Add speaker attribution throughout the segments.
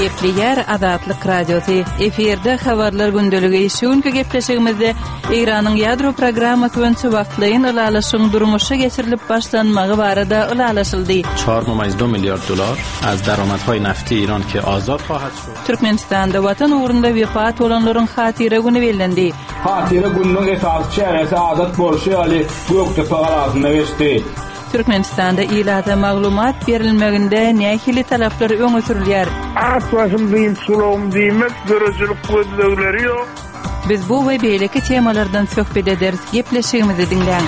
Speaker 1: Gepli yer Azatlyk radiosu. Eferde habarlar gündöligi şunkü gepleşigimizde İran'ın yadro programması boýunça wagtlaýyn ulalaşyň durmuşa geçirilip başlanmagy barada ulalaşyldy.
Speaker 2: 4.2 milyar dolar az daromadهای nafti İran ki azad خواهد شد.
Speaker 1: Türkmenistanda watan uğrunda wefat bolanlaryň hatira güni bellendi.
Speaker 3: Hatira günüň esasy şehresi Azat bolşy ali Göktepe garazyna geçdi.
Speaker 1: Türkmenistanda ilata maglumat berilmeginde nähili talaplar öňe sürilýär.
Speaker 4: Atwaşym diýip sulawym diýmek görüjülük gözlegleri ýok.
Speaker 1: Biz bu we beýleki temalardan söhbet ederiz. Gepleşigimizi dinleň.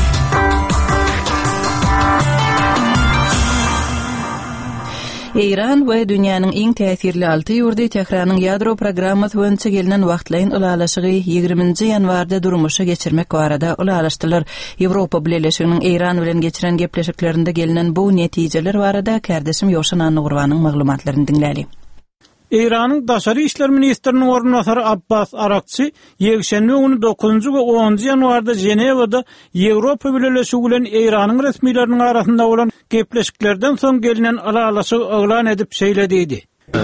Speaker 1: İran we dünýäniň iň täsirli 6 ýurdy Tehranyň ýadro programmasy boýunça gelinen wagtlaýyn ulalaşygy 20-nji ýanwarda durmuşa geçirmek barada ulalaşdylar. Ýewropa Birleşiginiň İran bilen geçiren gepleşiklerinde gelinen bu netijeler barada kardeşim Ýoşan Annugurwanyň maglumatlaryny dinläli.
Speaker 5: İran'ın Daşary işler ministriniň ornunasary Abbas Arakçy ýekşenbe günü 9-njy we 10-njy ýanwarda Jenewada Ýewropa Birleşigi bilen İran'yň resmileriniň arasynda bolan gepleşiklerden soň gelinen alalaşygy oglan edip şeýlediydi.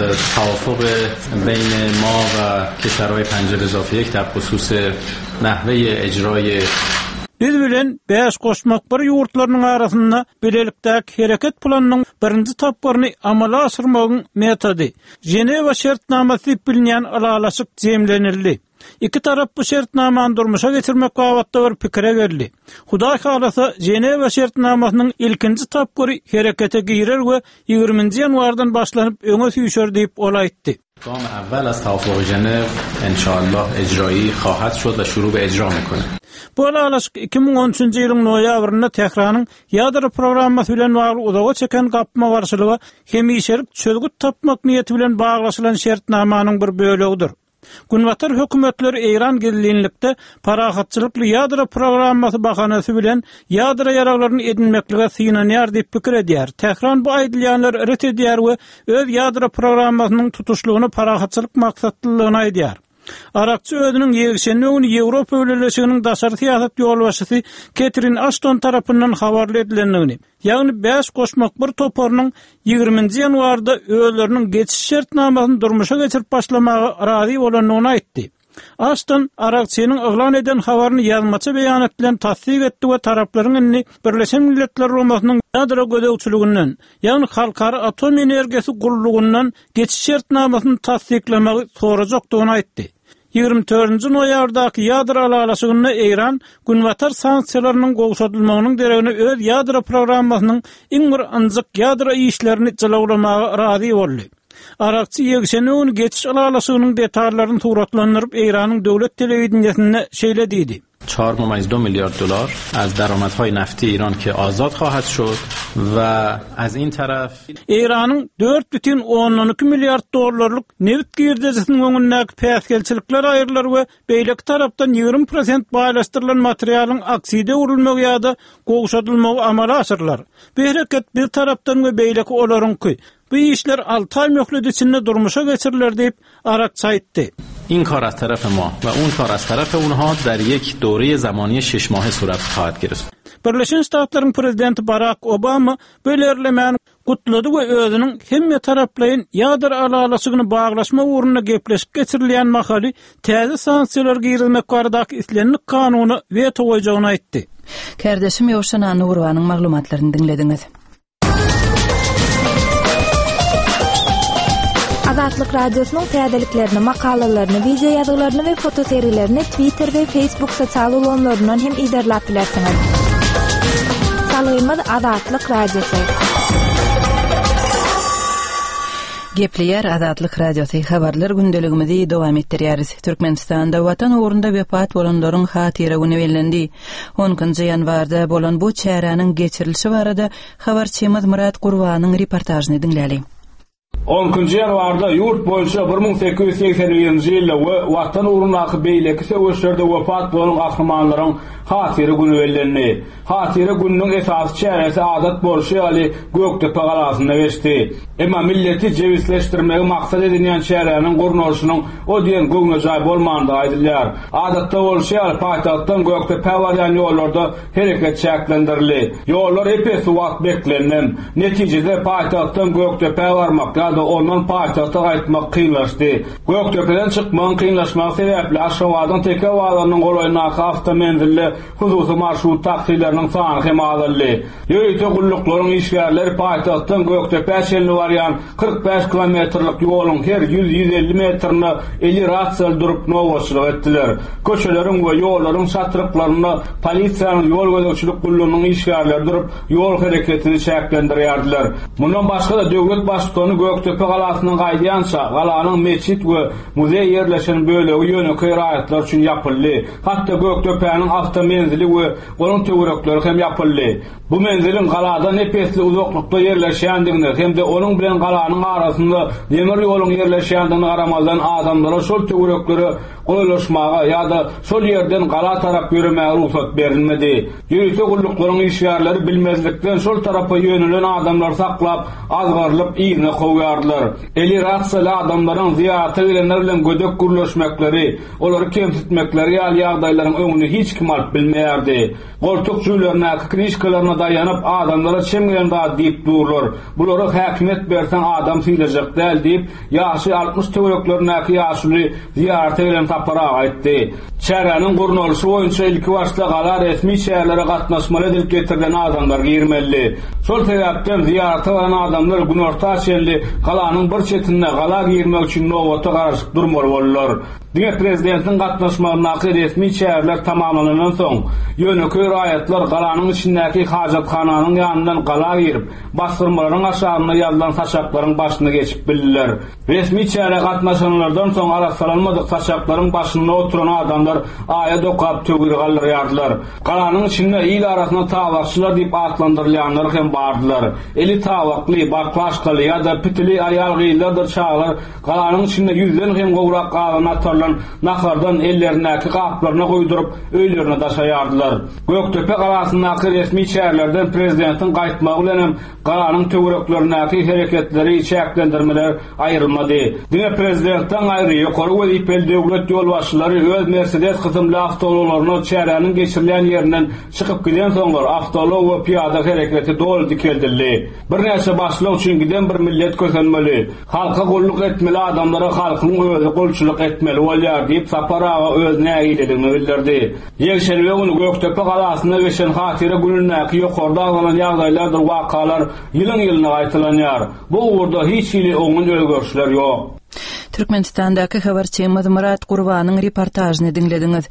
Speaker 2: توافق بین ما و کشورهای پنجره اضافه یک در خصوص نحوه اجرای
Speaker 5: Biz bilen 5 goşmak bir ýurtlarynyň arasynda bilelikdäki hereket planynyň birinji tapgaryny amala aşyrmagyň metody Jenewa şertnamasy bilinýän alalaşyk jemlenildi. İki tarap bu şertnamany durmuşa geçirmek babatda bir pikire geldi. Hudaý halasa Jenewa şertnamasynyň ilkinji tapgary herekete girer we 20-nji ýanwardan başlanyp öňe süýşer diýip olaýtdy.
Speaker 2: گام اول از توافق ژنو انشاءالله اجرایی خواهد شد و شروع به اجرا میکنه.
Speaker 5: Bu alalaşyk 2013-nji ýylyň noýabrynda Tehranyň ýadro programmasy bilen bagly uzağa çeken gapma garşylygy hemişelik çözgüt tapmak niýeti bilen baglaşylan şertnamanyň bir bölegidir. Günwatar hökümetleri İran gizlilikde parahatçylykly ýadro programmasy bahanasy bilen ýadro ýaraglaryny edinmeklige synanýar diýip pikir edýär. Tehran bu aýdylýanlar ret edýär we öz ýadro programmasynyň tutuşlugyny parahatçylyk maksatlylygyna aýdýar. Arakçy özüniň ýegşenme günü Ýewropa Birleşiginiň daşary siýasat ýolbaşçysy Catherine Ashton tarapyndan habarly edilendigini, ýagny 5 goşmak bir toparynyň 20-nji ýanwarda özleriniň geçiş şertnamasyny durmuşa geçirip başlamagy razy bolanyny aýtdy. Ashton Arakçynyň oglan eden habaryny ýazmaça beýanat bilen tasdik etdi we taraplaryň inni Birleşen Milletler Romasynyň ýadro gödäwçiliginden, ýagny halkara atom energiýasy gurulugyndan geçiş şertnamasyny tasdiklamagy sorajakdygyny aýtdy. 24-nji noýabrdaky ýadro alalaşygyna İran günwatar sanksiýalarynyň gowşatylmagynyň deregine öz ýadro programmasynyň iň bir anjyk ýadro işlerini jylawlamagy razy boldy. Arakçy ýekşenbe günü geçiş alalaşygynyň detallaryny suratlandyryp İranyň döwlet telewizionyna şeýlediydi.
Speaker 2: 4.2 milyar dolar از درآمدهای نفتی ایران که آزاد خواهد شد و از این طرف
Speaker 5: İran'ın 4.12 milyar dolarlyk neft girdisiniň öňündäki päsgelçilikler aýrylar we beýleki tarapdan 20% baýlaşdyrylan materialyň akside urulmagy ýa-da gowşatylmagy amala aşyrlar. Bu hereket bir tarapdan we beýleki olaryňky bu işler 6 ay möhlet içinde durmuşa geçirilir deyip Arakçy aýtdy.
Speaker 2: این کار از طرف ما و اون کار از طرف اونها در یک دوره زمانی 6 ماهه صورت خواهد گرفت.
Speaker 5: Birleşen Ştatlaryň prezidenti Barack Obama bölerlemäni gutlady we özüniň hemme taraplaryň ýadro alalaşygyny baglaşma uğruna gepleşip geçirilýän mahaly täze sanksiýalar girilmek baradaky islenlik kanuny veto goýjagyny aýtdy.
Speaker 1: Kardeşim Ýoşan Annugurwanyň maglumatlaryny dinlediňiz.
Speaker 6: Azatlyk radiosynyň täzeliklerini, makalalaryny, video ýazgylaryny we fotoseriýlerini Twitter we Facebook sosial ulanlaryndan hem iderläp bilersiňiz. Salaýymyz Azatlyk radiosy.
Speaker 1: Gepli yer Azatlyk radiosy habarlar gündeligimizi dowam etdirýäris. Türkmenistanda watan uğrunda wefat bolanlaryň hatira güni bellendi. 10-njy ýanwarda bolan bu çäranyň geçirilişi barada habarçymyz Murat Gurwanyň reportajyny dinläli.
Speaker 3: 10-njy ýanwarda ýurt boýunça 1881-nji ýylda we watan uğrundaky beýleki söwüşlerde wefat bolan gahrymanlaryň Hatire günü bellenli. Hatire günüň esas çäresi adat bolşy ýaly Göktepe galasynda geçdi. Emma milleti cewisleşdirmegi maksat edilýän çäräniň gurulşynyň o diýen göňüjay bolmandygy aýdylýar. Adatda bolşy ýaly paýtagtdan Göktepe barýan ýollarda hereket çäklendirildi. Ýollar epes wagt beklenen. Netijede paýtagtdan Göktepe barmak ýa-da ondan paýtagta gaýtmak kynlaşdy. Göktepeden çykmagyň kynlaşmagy sebäpli aşgabatyň teke wagtynyň golaýyna awtomobille hususy marşrut taksileriniň sany hem azaldy. Ýöýte gullyklaryň işgärleri paýtagtdan Göktepe şeýle barýan 45 kilometrlik ýoluň her 100-150 metrini eli ratsal durup nowaçlyk etdiler. Köçeleriň we ýollaryň satryklaryny polisiýanyň ýol gözegçilik gullanyň işgärleri durup ýol hereketini çäklendirýärdiler. Mundan başga da döwlet başlygyny Göktepe galasynyň gaýdýança galanyň meçit we muzey ýerleşen bölegi ýönekä raýatlar üçin ýapyldy. Hatda Göktepe'niň awtomenzili we onun töwerekleri hem ýapyldy. Bu menzilin galadan epesli uzaklykda ýerleşýändigini hem de onun bilen galanyň arasynda demir ýoluň ýerleşýändigini garamazdan adamlara şol töwerekleri goýulaşmaga ýa-da şol ýerden gala tarap ýürümäge ruhsat berilmedi. Ýürüse gullyklaryň işgärleri bilmezlikden şol tarapa ýönelen adamlar saklap, azgarlyp iýine goýardylar. Eli rahatsız adamlaryň ziýarata gelenler bilen gödek gurulşmakları, olary kemsitmekleri ýaly ýagdaýlaryň öňüni hiç kim alyp bilmeýärdi. Goltuk jüýlerine, krişkalaryna daýanyp adamlara çemgelen da diýip durlar. Bulary häkimet bersen adam syýlajak däl diýip ýaşy 60 töwereklerine ýaşly ziýarata gelen tapara aýtdy. Çäräniň gurulşy boýunça ilki başda gala resmi şäherlere gatnaşmaly edilip getirilen adamlar girmeli. Şol sebäpden ziýarata gelen adamlar gün orta şerli galanyň bir çetinde gala girmek üçin nowata garaşyp durmaly bollar. Diňe prezidentiň gatnaşmagyna resmi şäherler tamamlanandan soň ýönekä raýatlar galanyň içindäki hajatxananyň ýanyndan gala girip, bastyrmalaryň aşagyna ýazylan saçaklaryň başyna geçip bildiler. Resmi şähere gatnaşanlardan soň arasalanmadyk saçaklaryň başynda oturan adamlar aýa dokap tögür galdyrýardylar. Galanyň içinde ýyl arasynda tabakçylar diýip atlandyrylýanlar hem bardylar. Eli tabakly, baklaşkaly ýa-da pitili aýal gyýlardyr çağlar galanyň içinde ýüzden hem gowrak galan atarlan nahardan ellerindäki gaplaryna goýdurup öýlerine daşaýardylar. Göktepe galasyndaky resmi şäherlerden prezidentiň gaýtmagy bilen galanyň töwereklerindäki hereketleri çäklendirmeler aýrylmady. Diňe prezidentden aýry ýokary wezipeli döwlet ýol başçylary öz Mercedes hyzmly awtologlaryny çäräniň geçirilen ýerinden çykyp giden soňlar awtolog we piýada hereketi doldy keldirdi. Bir näçe başlyk üçin giden bir millet kösenmeli. Halka golluk etmeli, adamlara halkyň özi golçuluk etmeli bolýar diýip saparaga öz näýiligini bildirdi. Ýekşenbe günü Göktepe galasynda geçen hatire günündäki ýokarda alynan ýagdaýlardyr wakalar ýylyň aýtylanýar. Bu urda hiç ýyly oňun ölgörşler ýok.
Speaker 1: Türkmenistan'daki habarçy Murat Gurbanyň reportajyny dinlediňiz.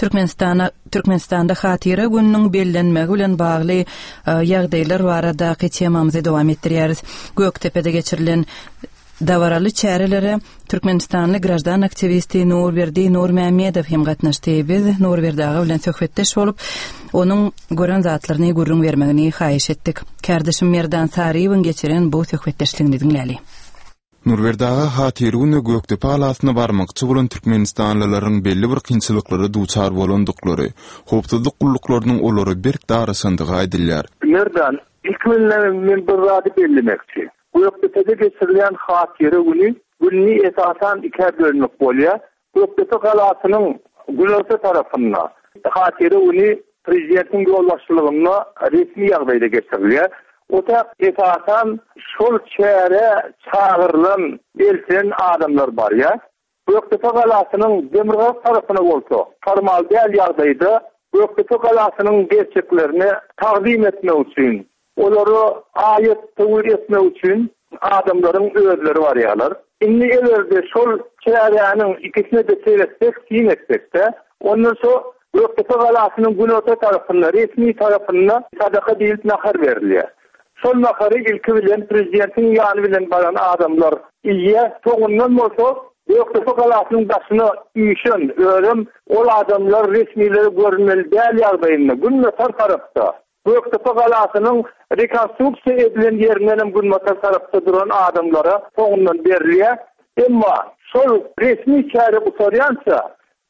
Speaker 1: Türkmenistanda hatire gününiň bellenmegi bilen bagly ýagdaýlar baradaky temamyzy dowam etdirýäris. Göktepe'de geçirilen dawaraly çärelere Türkmenistanly grajdan aktivisti Nurberdi Nurmammedow hem gatnaşdy. Biz Nurberdi ağa bilen söhbetdeş bolup, onuň gören zatlaryny gurrun bermegini haýyş etdik. Kardeşim Merdan Sariýewiň geçiren bu söhbetdeşligini dinläli.
Speaker 7: Nurberdi ağa hatire günü Göktepe galasyna barmakçy bolan türkmenistanlylaryň belli bir kynçylyklary duçar bolandyklary, hopsuzlyk gullyklarynyň olary berk darasandygy aýdylýar.
Speaker 4: Merdan, ilk men bir rady bellemekçi. Göktepe'de geçirilen hatire günü esasan iki bölünüp bolýar. Göktepe galasynyň gulası tarapyndan hatire günü prezidentiň ýol başçylygyna resmi ýagdaýda geçirilýär. Ota esasan şol çäre çağırılan elçilen adamlar bar ya. Göktepe galasynyň Demirgaş tarapyna bolsa, formal däl ýagdaýda Göktepe galasynyň gerçeklerini taqdim etmek üçin, olary aýat töwür etmek üçin adamlaryň özleri bar ýalar. Indi elerde şol çäräniň ikisini de seýletsek, etsek-de, ondan soň Göktepe galasynyň Gülota tarapyndan, resmi tarapyndan sadaka diýilip nahar berilýär. Şol nahary ilki bilen prezidentiň ýany bilen baran adamlar iýe togundan bolsa Göktepe galasynyň başyna ýyşen örüm ol adamlar resmileri görünmeli däl ýagdaýynda Gülota tarapda. Göktepe galasynyň rekonstruksiýa edilen ýerinden Gülota tarapda duran adamlara togundan berilýär. Emma şol resmi çäre utarýança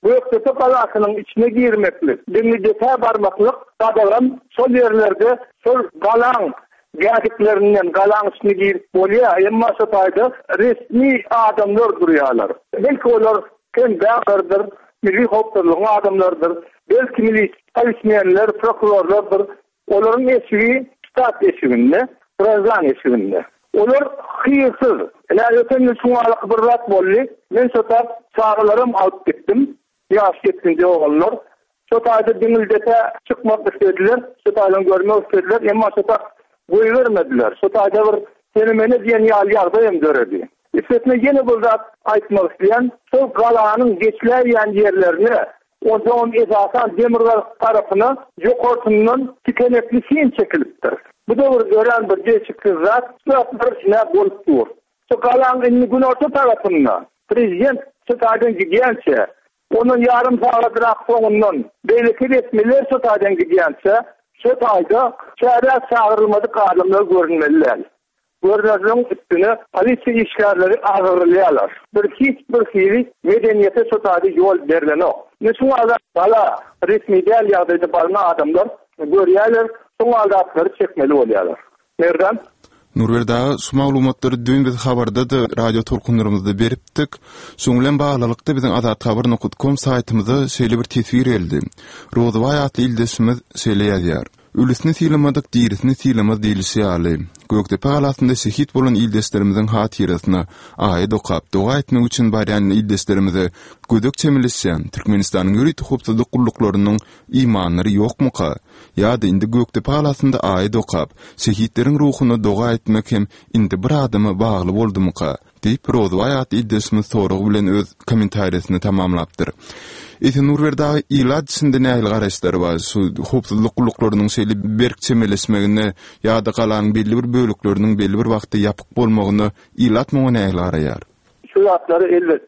Speaker 4: Göktepe galasynyň içine girmeklik, diňidete barmaklyk gadagram şol ýerlerde şol galaň gädiklerinden galaň içine girip bolýar. Emma şo taýda resmi adamlar durýarlar. Belki olar kim bäherdir, milli hokuklyň adamlardyr. Belki milli polismenler, prokurorlardyr. Olaryň eşigi stat eşiginde, prezident eşiginde. Olar hyýyrsız. Öten şuňalyk bir rat boldy. Men şotar çağlarym alyp gitdim. Ýaş gitdiňde oğullar. Şo taýda diňildete çykmak istediler. Şo taýdan görmek istediler. Emma şotar goý bermediler. Şo taýda bir fenomene diýen ýagdaýym göredi. Isletme ýene bu zat aýtmak isleýän, şol galanyň geçleýän ýerlerini onun esasan demirler tarafına jokortundan tikenekli sin çekilipdir. Bu da bir ören bir geçikli zat, bir ne bolup dur. Şu galanın günorta tarafına prezident çıkardan gidiyense, onun yarım saatrak sonundan belki resmiler çıkardan gidiyense, şu tayda çare çağırılmadık adamlar görünmeliler. Görünürlüğün üstüne polisiya işgärleri ağırlayalar. Hiçbir fiili medeniyete şu tayda yol verilen o. Şu ala resmi değil ýagdaýda barna adamlar görýärler, şu aldatları çekmeli bolýarlar. Nereden?
Speaker 7: Nurwerdagy şu maglumatlary dün biz habarda da radio tolkunlarymyzda beripdik. Şoňlan baglykda biziň adat-habar.com saýtymyzda şeýle bir tesbir geldi. Rozway atly ildesimiz şeýle ýazýar. Ülüsini silamadyk, dirisini silamaz diýilýär ýaly. Göktepe galasynda şehit bolan ildeslerimiziň hatyrasyna aýda okap doga etmek üçin barýan ildeslerimize gödök çemilişýän Türkmenistanyň ýürit hukuklyk gulluklarının imanlary ýokmuka? Ýa-da indi Göktepe galasynda aýda okap şehitleriň ruhuny doga etmek hem indi bir adamy bagly boldumuka? Diýip Rozway atly ildesimiz soragy bilen öz kommentariýasyny tamamlapdyr. Etin Nurwerdagy ilad içinde nähil garaşlary bar? Şu hukuklyk gulluklarynyň şeýle berkçemeleşmegine ýa-da galaň belli bir bölükleriniň belli bir wagtda ýapyk bolmagyny ilad mı nähil garaýar?
Speaker 4: Şu zatları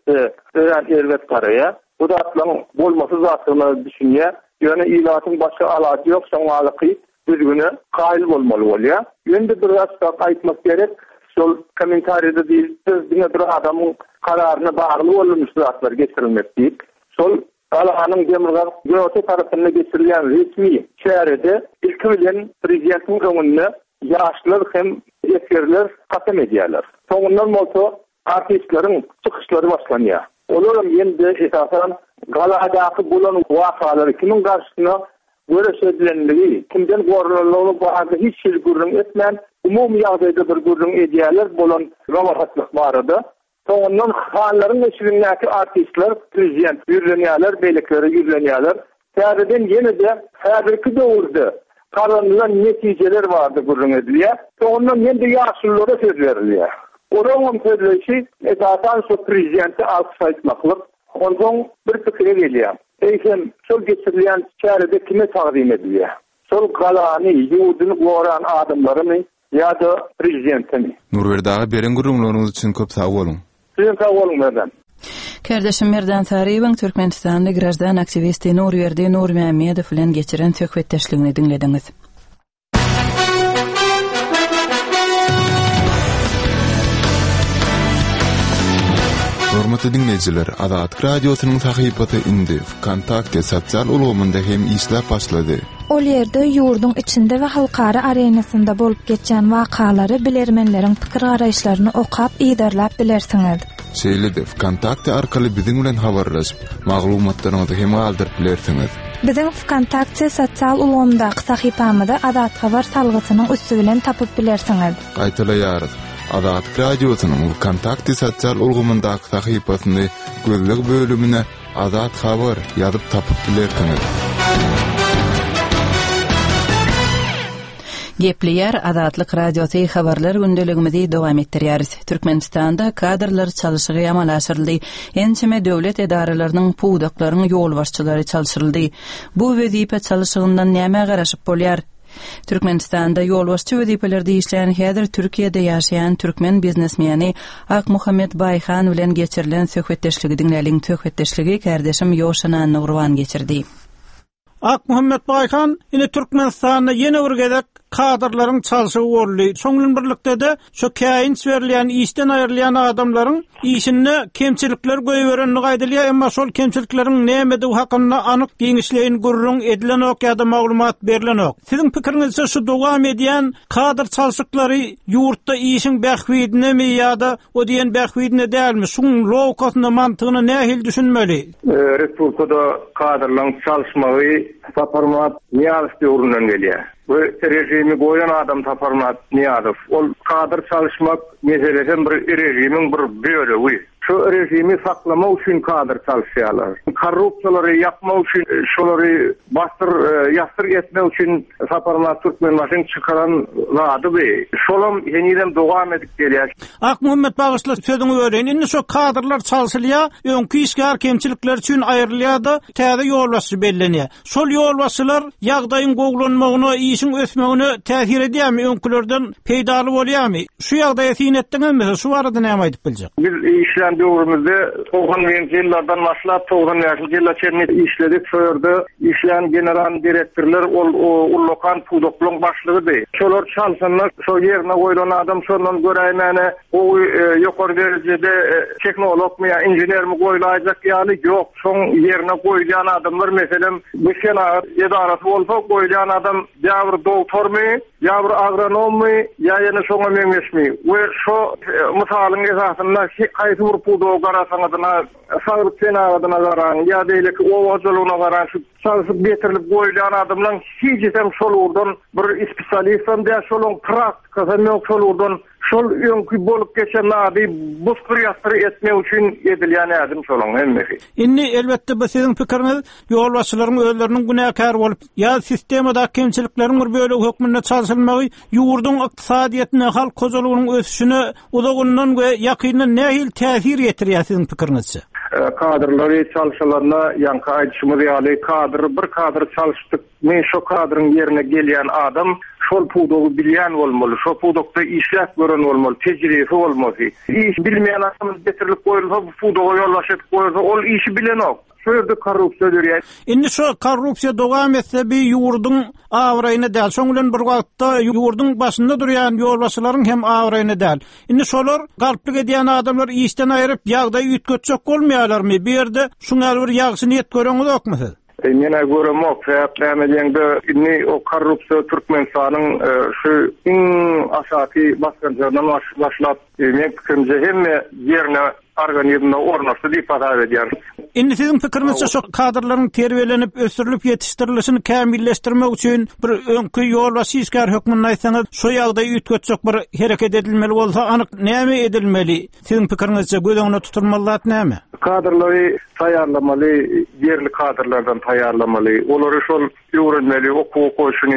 Speaker 4: elbet garaýar. Bu zatlaryň bolmasy zatlaryny düşünýär. Ýöne ilatyň başga alaty ýok, şoňalyky düzgüne gaýil bolmaly bolýar. Ýönde bir zatda aýtmak gerek. Şol kommentariýada diýil, biz bir adamyň kararyna bagly bolmuş zatlar geçirilmek diýip, şol galanyň demirler göwte tarapynda geçirilýän resmi şäherde ilki bilen prezidentiň öňünde ýaşlar hem eskerler kasam edýärler. Soňundan bolsa artistleriň çykyşlary başlanýar. Olaryň ýende esasan galadaky bolan wakalary kimin garşysyna göreşedilenligi, kimden gorlanlygy barada hiç şey gurrun etmän, umumy ýagdaýda bir gurrun edýärler bolan rahatlyk barada. Soňundan hanlaryň eşigindäki artistler prezident ýürlenýärler, beýleklere ýürlenýärler. Täzeden ýene-de häzirki döwürde garanylan netijeler bardy gurrun edilýär. Soňundan ýene-de ýaşullara söz berilýär. Oraň sözleşi esasan şu prezidenti alkışlaýmaklyk, ondan bir pikire gelýär. Eýsem şol geçirilýän şäherde kime taqdim edilýär? Şol galany ýurduny goran adamlarymy ýa-da prezidentimi?
Speaker 7: Nurwerdagy beren gurrunlaryňyz üçin köp sag bolun.
Speaker 4: Sizin sag bolun merdan.
Speaker 1: Kardeşim Merdan Tariýewiň Türkmenistanda grajdan aktivisti Nurwerdi Nurmammedow bilen geçiren söhbetdeşligini dinlediňiz. Hormatly dinleyijiler, Adat radiosynyň sahypasy indi Kontakte sosial ulgamynda hem işläp başlady.
Speaker 6: Ol ýerde ýurdun içinde we halkara arenasynda bolup geçen wakalary bilermenleriň pikir garaýşlaryny okap ýerlap bilersiňiz.
Speaker 7: Şeýle-de Kontakte arkaly biziň bilen habarlaşyp, maglumatlaryňyzy hem aldyryp bilersiňiz.
Speaker 6: Biziň Kontakte sosial ulgamyndaky sahypamyzda Adat habar salgysynyň üstü bilen tapyp bilersiňiz.
Speaker 7: Gaýtalaýarys. Adat radiosynyň Kontakte sosial ulgamyndaky sahypasyny gözleg bölümine Adat habar ýazyp tapyp bilersiňiz. Gepleýär Adatlyk radiosy habarlar gündeligimizi dowam etdirýäris. Türkmenistanda kadrlar çalışygy amal aşyryldy. Ençeme döwlet edaralarynyň puwdaklaryň ýol başçylary çalışyryldy. Bu wezipe çalışygyndan näme garaşyp bolýar? Türkmenistanda ýolbaşçy wezipeleri işleýän häzir Türkiýede ýaşaýan türkmen biznesmeni Akmuhammed Bayhan bilen geçirilen söhbetdeşligi dinläliň. Söhbetdeşligi kardeşim Ýoşana Nurwan geçirdi.
Speaker 5: Akmuhammed Bayhan ine Türkmenistanda ýene bir gezek kadrlaryň çalşygy boldy. Soňun birlikde de şu käýinç berilýän, işden aýrylýan adamlaryň işinde kemçilikler goýberenini gaýdylýar, emma şol kemçilikleriň näme hakynda anyk giňişleýin gurrun edilen ok ýa-da maglumat berilen ok. Siziň pikiriňizçe şu dowam edýän kadr çalşyklary ýurtda işiň bähwidine mi ýa-da o diýen bähwidine dälmi? Şuň logatyny, mantygyny nähil düşünmeli?
Speaker 4: Respublikada kadrlaryň çalşmagy taparmat ýa-da urundan gelýär. Bu rejimi goýan adam taparmat Niýazow. Ol kadr çalışmak meselesi bir rejimiň bir bölegi. Şu rejimi saklamak üçin kadr çalışýarlar. Korrupsiýalary yapmak üçin, şolary ýastyr etmek üçin taparmat Türkmenbaşyň çykaran zady bu. Şolam ýeniden dowam edip gelýär.
Speaker 5: Ak Muhammed Bagysly sözüňi öreň. Indi şu kadrlar çalışylýar, öňkü işgär kemçilikler üçin aýrylýar da täze ýolbaşy bellenýär. Şol ýolbaşylar ýagdaýyň gowlanmagyna, işiň ösmegine täsir edýärmi, öňkülerden peýdaly bolýarmy? Şu ýagdaýa tin etdiňizmi? Şu arada näme aýdyp biljek?
Speaker 4: Biz işlen döwrümizde 90-njy ýyllardan başlap 90-njy ýyllarça işledik. Şoýarda işlen general direktorlar ol lokal pudokluň başlygydy. Şolar çalsanlar, şo ýerine goýulan adam şondan göräýmäne o ýokary derejede teknolog mu ýa inžener mi goýulajak ýaly ýok. Şoň ýerine goýulan adamlar meselem bu şenaat edarasy bolsa goýulan adam ýa-bir doktormy, ýa-bir agronommy, ýa ýene şoňa meňeşmi. We şo mysalyň esasynda haýsy bir pudok garasaňyzna, sagryk senatyna garaň, ýa beýleki owajlygyna garaň şu çalışyp betirilip goýulan adamlaryň hiçem şol urdan bir spesialistam diýär şolaň praktikasy şol urdan şol öňkü bolup geçen ady buzkur ýastyr etmek üçin edilýän ädim şolaň hemmesi.
Speaker 5: Indi elbetde bu siziň pikiriňiz ýolbaşçylaryň özleriniň günäkär bolup ýa sistemada kemçilikleriň bir bölegi hökmünde çalışylmagy ýurduň ykdysadyetine, halk kozulugynyň ösüşine uzagundan we ýakyndan nähil täsir ýetirýär siziň pikiriňizçe?
Speaker 4: Kadrlary çalışanlarına ýanky aýdyşymyz ýaly bir kadr çalışdyk. Men şo kadryň ýerine gelýän adam şol pudogy bilýän bolmaly, şo pudokda işläp gören bolmaly, tejribe bolmaly. İş bilmeýän adam getirilip goýulsa, bu pudoga ýolbaşyp goýulsa, ol işi bilen ok. Şöyle korrupsiýa dörýär.
Speaker 5: Indi şu korrupsiýa dowam etse bir ýurduň awraýyna däl. Şoň bilen bir wagtda ýurduň başynda durýan ýolbaşçylaryň hem awraýyna däl. Indi şolar galplyk edýän adamlar işden aýryp ýagdaý ütgetjek bolmaýarlarmy? Bir ýerde şuňa bir ýagşyny ýet göreňiz okmy siz?
Speaker 4: Mene görem ok, indi o korrupsiýa Türkmenistanyň şu iň aşaky basgynjydan başlap, men pikirimje hemme ýerine organizmna ornaşdy diýip aýdar edýär.
Speaker 5: Indi siziň pikiriňizçe şu kadrlaryň terbiýelenip, ösürilip ýetişdirilişini kämilleşdirmek üçin bir öňkü ýol we şişgär hökmüni aýtsaňyz, şu ýagdaý ütgetjek bir hereket edilmeli bolsa, anyk näme edilmeli? Siziň pikiriňizçe göz tutulmaly näme?
Speaker 4: Kadrlary taýýarlamaly, ýerli kadrlardan taýýarlamaly. Olary şol öwrenmeli, okuw goýşuny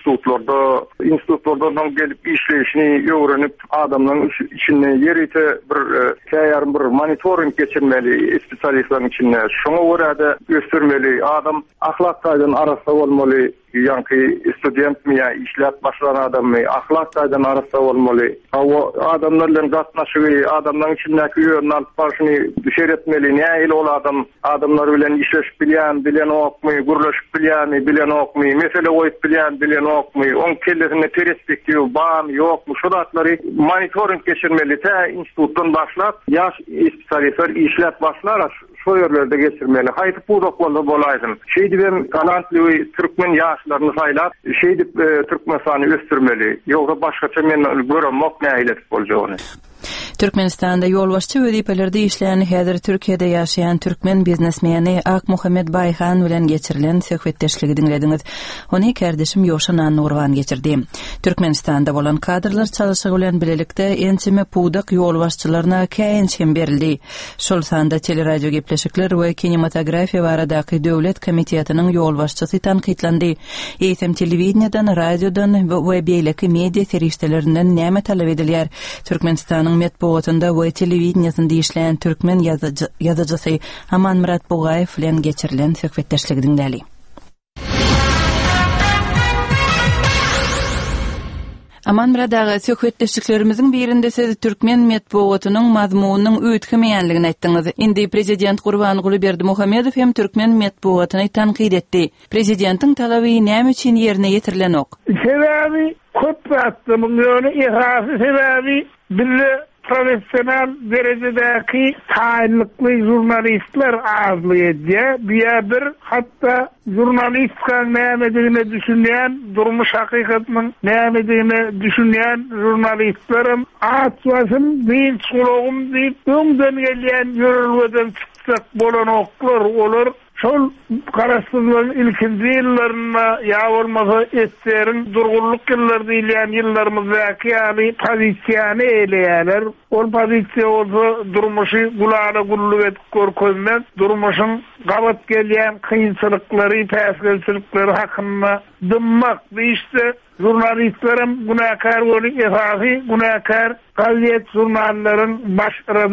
Speaker 4: institutlardan gelip işleýişini öwrenip, adamlaryň içinde ýerite bir täýär bir monitoring geçirmeli, spesialistlaryň içinde. Şoňa görä de göstermeli, adam ahlak taýdan arasda bolmaly. Ýanky student mi ýa işläp başlanan adammy ahlak taýdan arasda bolmaly. O adamlar bilen gatnaşygy, adamlaryň içindäki ýöňü alyp başyny düşer etmeli. Näil ol adamlar bilen işleşip bilen okmy, gurlaşyp bilen okmy, mesele goýup bilen okmy, oň kellesine perspektiw barmy, ýokmy, şu datlary monitoring geçirmeli. Institutdan başlap, ýaş spesialistler işläp başlar, şu ýerlerde geçirmeli. Haýty pudok bolaýdym. Şeýdi ben talantly türkmen ýaşlaryny saýlap, şeýdi Türkmenistany ösdürmeli. Ýogsa başgaça men görem ok näýlet boljagyny.
Speaker 1: Türkmenistanda ýolbaşçy wezipelerde işleýän häzir Türkiýede ýaşaýan türkmen biznesmeni Ak Muhammed Bayhan bilen geçirilen söhbetdeşligi dinlediňiz. Ony kardeşim Ýoşan Nurwan geçirdi. Türkmenistanda bolan kadrlar çalışygy bilen bilelikde ençime pudak ýolbaşçylaryna käýinç hem berildi. Şol sanda teleradio gepleşikler we kinematografiýa baradaky döwlet komitetiniň ýolbaşçysy tanqidlandi. Eýsem telewiziýadan, radiodan we beýleki media serişdelerinden näme talap edilýär? Türkmenistanyň metbuatynda we telewiziýasynda işleýän türkmen ýazyjysy Aman Murat Bugaýew bilen geçirilen söhbetdeşligi dinläli. Aman Murat aga, söhbetdeşliklerimiziň birinde siz türkmen metbuatynyň mazmunynyň öýtgemeýänligini aýtdyňyz. Indi prezident Gurbanguly Berdimuhammedow hem türkmen metbuatyny tanqid etdi. Prezidentiň talaby näme üçin ýerine ýetirilen ok?
Speaker 8: Sebebi köp attımın yönü ihası sebebi bir profesyonel derecedeki tayinlikli jurnalistler azlıydı. Bir hatta jurnalistka nämediğini düşünýän, durmuş hakykatnyň nämediğini düşünýän jurnalistlerim atwasyn bir çologum diýip öňden gelýän ýörelweden çyksak bolan oklar olur. Şol garaşsyzlygyň ilkinji ýyllarynda ýa bolmasa esserin durgunluk ýyllary diýilýän ýyllarymyzdaki ýa-ni pozisiýany eleýärler. Ol pozisiýa bolsa durmuşy gulana gulluk etip görkezmez, durmuşyň gabat gelýän kynçylyklary, päsgelçilikleri hakynda dymmak diýişde jurnalistlerim günäkär bolup esasy günäkär gazet jurnallaryň baş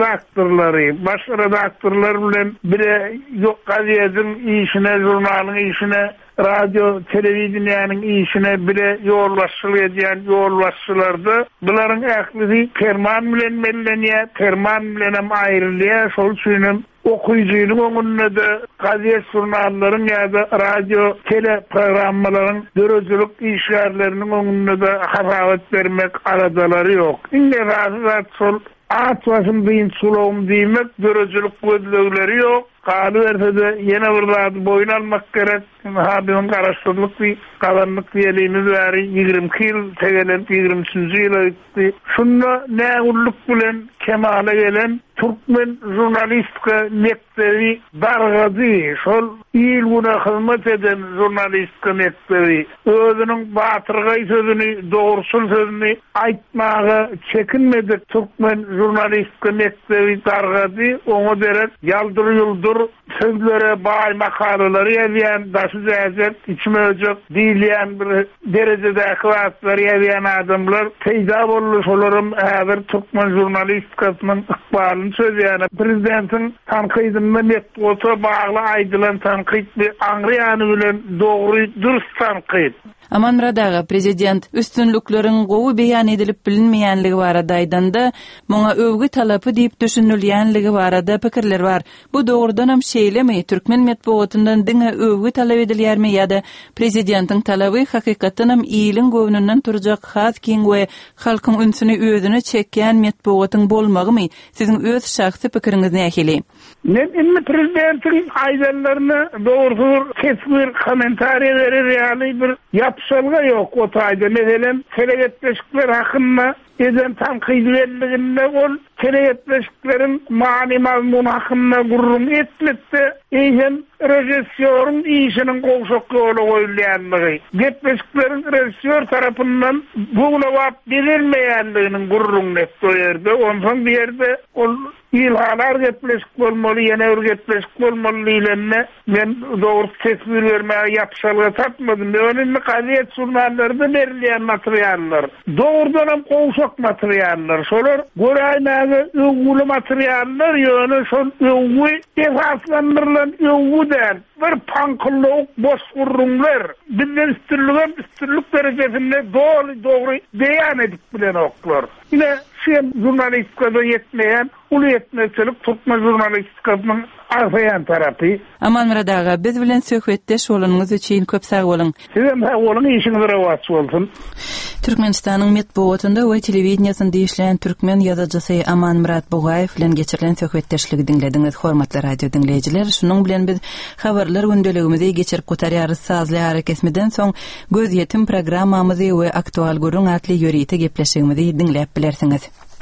Speaker 8: redaktorlar bilen bire ýok gazetin işine, jurnalyň işine, radio, telewizionyanyň işine bire ýolbaşçylyk edýän ýolbaşçylardy. Bularyň ählisi ferman bilen bellenýär, ferman bilen hem aýrylýar. Şol üçin okuyucuyluğun öňünde de gazet jurnallaryň ýa-da radio tele programmalaryň dörözülük işgärleriniň öňünde de habat bermek aradalary ýok. Indi razat sol atwasyn biň sulawum diýmek dörözülük gözlegleri ýok. Galy bersede ýene bir zat boyun almak gerek. Habyň garaşdyrlyk bir galanlyk diýelimiz bäri 20 ýyl tegelen 23-nji ýyla gitdi. Şunda nägurlyk bilen kemale gelen Türkmen jurnalistka mektebi dargazy, şol ýyl güne hyzmat eden jurnalistka mektebi özüniň batyrgy sözüni, dogrusul sözüni aýtmagy çekinmedik Türkmen jurnalistka mektebi dargazy, oňa derek ýaldyr ýuldur sözlere baý makalary ýazýan, daşy zäzet, içime öjek diýilýän bir derejedäki wagtlar ýazýan adamlar peýda bolýar. Şolarym häzir Türkmen jurnalistikasynyň ykbalyny söýýän. Prezidentiň tanqydyna network'a bagly aýdylan tanqydy aňrýany bilen dogry dürüst tanqyd.
Speaker 1: Amanradaga prezident üstünlükleriň gowy beýan edilip bilinmeýänligi barada aýdanda, muňa övgü talapy diýip düşünülýänligi barada pikirler bar. Bu dogrudan hem şeýlemi? Türkmen medeniýetiniň diňe övgü talap edilýärmi ýa-da prezidentiň talaby hakykatdan hem ýylyň göwnünden turjak has kiň we halkyň ünsüni özüne çekýän medeniýetiň bolmagymy? Siziň öz şahsy pikiriňiz nähili?
Speaker 8: Men prezidentiň aýdanlaryna dogry kesir komentariýa berer ýaly bir yapşalga yok o tayda. Meselen telegetleşikler hakkında eden tanqid verildiginde ol telegetleşiklerin mani mazmun hakkında gurrum etmekte eýen rejissörün işinin gowşak ýoly goýulýanlygy. Getleşiklerin rejissör tarapyndan buguna wagt berilmeýänliginiň gurrum etdi ýerde. Ondan bir ýerde ol ilhalar getleşik bolmaly, ýene bir getleşik bolmaly diýilende men dogry tesbir bermäge ýapşalga tapmadym. Öňünde gazet jurnallarynda berilýän materiallar, dogrudan hem gowşak materiallar, şolar göräýmäge öňüli materiallar ýöne şol öňü esaslandyrylan öňüden bir panklyk boş gurrumlar bizden üstünlük derejesinde dogry beýan edip bilen oklar. Ine şem jurnalistikada yetmeýän ulu yetmezçilik Türkmen jurnalistikasynyň arpayan tarapy.
Speaker 1: Amanradaga biz bilen söhbetdeş bolanyňyz üçin köp sag bolun.
Speaker 8: Sizem sag bolun, işiniz rawat bolsun.
Speaker 1: Türkmenistanyň medeniýetinde we telewizionyasynda işleýän türkmen ýazgysy Amanmurat Bugaýew bilen geçirilen söhbetdeşligi dinlediňiz, hormatly radio dinleýijiler. Şunuň bilen biz habarlar gündeligimizi geçirip gotarýarys sazly hareketmeden soň göz ýetim programmamyzy we aktual gurrun atly ýörüýte gepleşigimizi dinläp bilersiňiz.